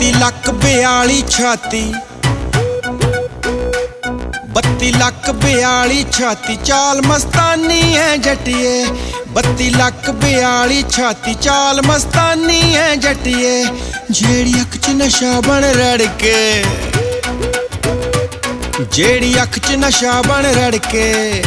32 ਲੱਖ 42 ਛਾਤੀ 32 ਲੱਖ 42 ਛਾਤੀ ਚਾਲ ਮਸਤਾਨੀ ਹੈ ਜੱਟੀਏ 32 ਲੱਖ 42 ਛਾਤੀ ਚਾਲ ਮਸਤਾਨੀ ਹੈ ਜੱਟੀਏ ਜਿਹੜੀ ਅੱਖ 'ਚ ਨਸ਼ਾ ਬਣ ਰੜ ਕੇ ਜਿਹੜੀ ਅੱਖ 'ਚ ਨਸ਼ਾ ਬਣ ਰੜ ਕੇ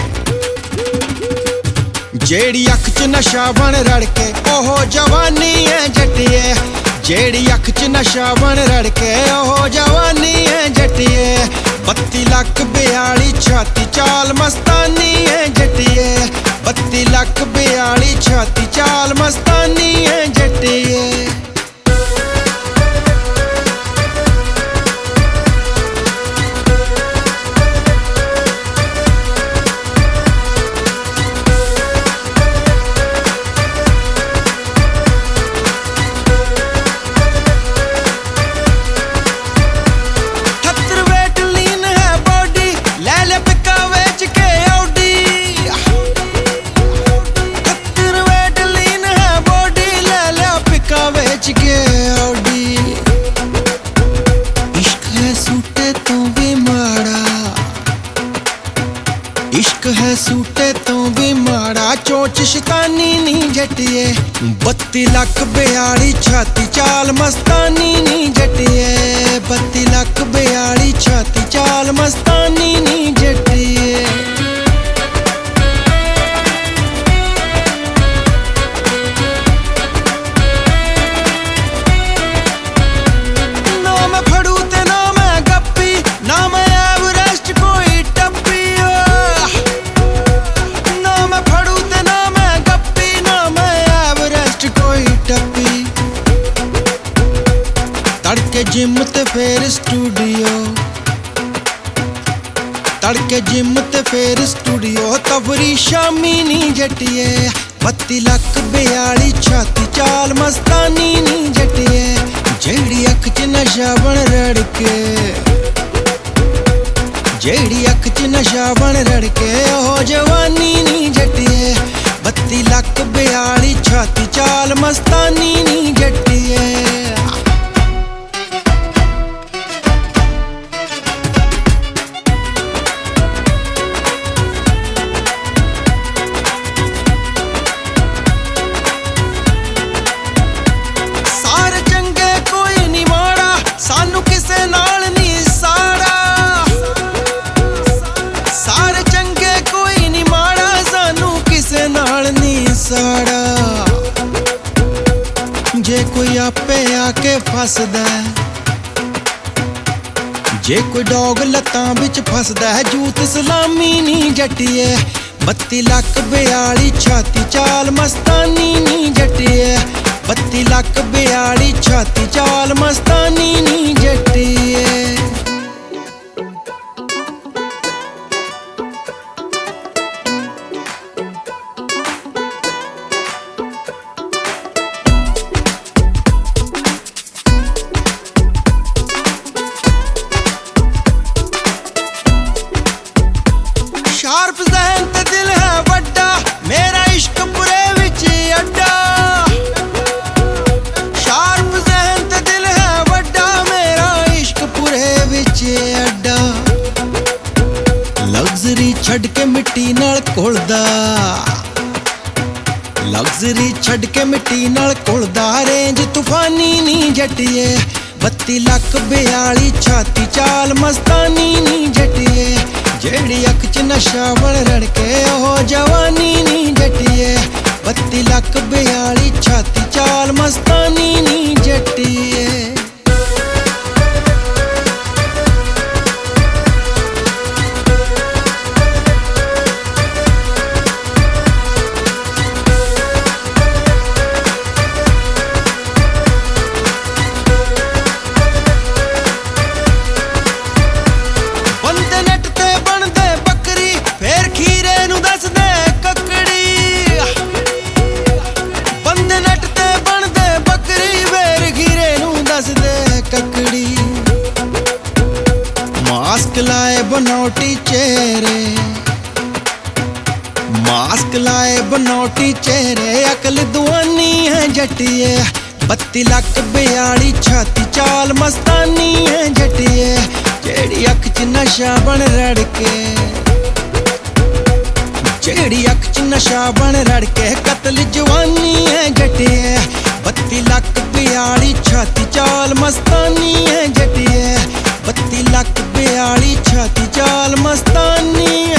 ਜਿਹੜੀ ਅੱਖ 'ਚ ਨਸ਼ਾ ਬਣ ਰੜ ਕੇ ਉਹ ਜਵਾਨੀ ਹੈ ਜੱਟੀਏ ਜਿਹੜੀ ਅੱਖ 'ਚ ਨਸ਼ਾ ਬਣ ਰੜ ਕੇ ਉਹ ਜਵਾਨੀ ਹੈ ਜੱਟੀਏ 32 ਲੱਖ 42 ਛਾਤੀ ਚਾਲ ਮਸਤਾਨੀ ਹੈ ਜੱਟੀਏ 32 ਲੱਖ 42 ਛਾਤੀ ਚਾਲ ਮਸਤਾਨੀ ਹੈ ਜੱਟੀਏ इश्क है सूटे तो भी माड़ा चोच शैतानी नी जटिए 32 ਲੱਖ 42 छाती चाल मस्तानी नी जटिए 32 ਲੱਖ 42 छाती चाल मस्तानी नी जटिए तड़के जिम ते फिर स्टूडियो तड़के जिम ते फिर स्टूडियो तवरी शामी नी जटिए 32 ਲੱਖ 42 छाती चाल मस्तानी नी जटिए जेड़ी अख च नशा बन रड़ के जेड़ी अख च नशा बन रड़ के ओ जवानी नी जटिए 32 ਲੱਖ 42 छाती चाल मस्तानी नी जटिए जे कोई आपे आके फसदा जे कोई डॉग लत्तां बिच फसदा है जूत सलामी नी जटिए 32 ਲੱਖ 42 छाती चाल मस्तानी नी जटिए 32 ਲੱਖ 42 छाती चाल मस्तानी नी जटिए शार्प ज़हन ते दिल है वड्डा मेरा इश्क पुरे विच अड्डा शार्प ज़हन ते दिल है वड्डा मेरा इश्क पुरे विच अड्डा लग्जरी छड़ के मिट्टी नाल घुलदा लग्जरी छड़ के मिट्टी नाल घुलदा रेंज तूफानी नी जटिए 32 ਲੱਖ 42 छाती चाल मस्तानी नी जटिए जेड़ी अख च नशा बन रड़ के ओ जवानी नी जटिए 32 ਲੱਖ 42 छाती चाल मस्तानी नी जटिए मास्क लाए बनौटी चेहरे मास्क लाए बनौटी चेहरे अकल दुआनी है जटिए 32 ਲੱਖ 42 ਛਾਤੀ ਚਾਲ ਮਸਤਾਨੀ ਹੈ ਜੱਟੀਏ ਜਿਹੜੀ ਅੱਖ 'ਚ ਨਸ਼ਾ ਬਣ ਰੜ ਕੇ ਜਿਹੜੀ ਅੱਖ 'ਚ ਨਸ਼ਾ ਬਣ ਰੜ ਕੇ ਕਤਲ ਜਵਾਨੀ ਹੈ ਜੱਟੀਏ 32 ਲੱਖ 42 ਛਾਤੀ ਚਾਲ ਮਸਤਾਨੀ ਹੈ ਜੱਟੀਏ 32 ਲੱਖ 42 ਛਾਤੀ ਚਾਲ ਮਸਤਾਨੀ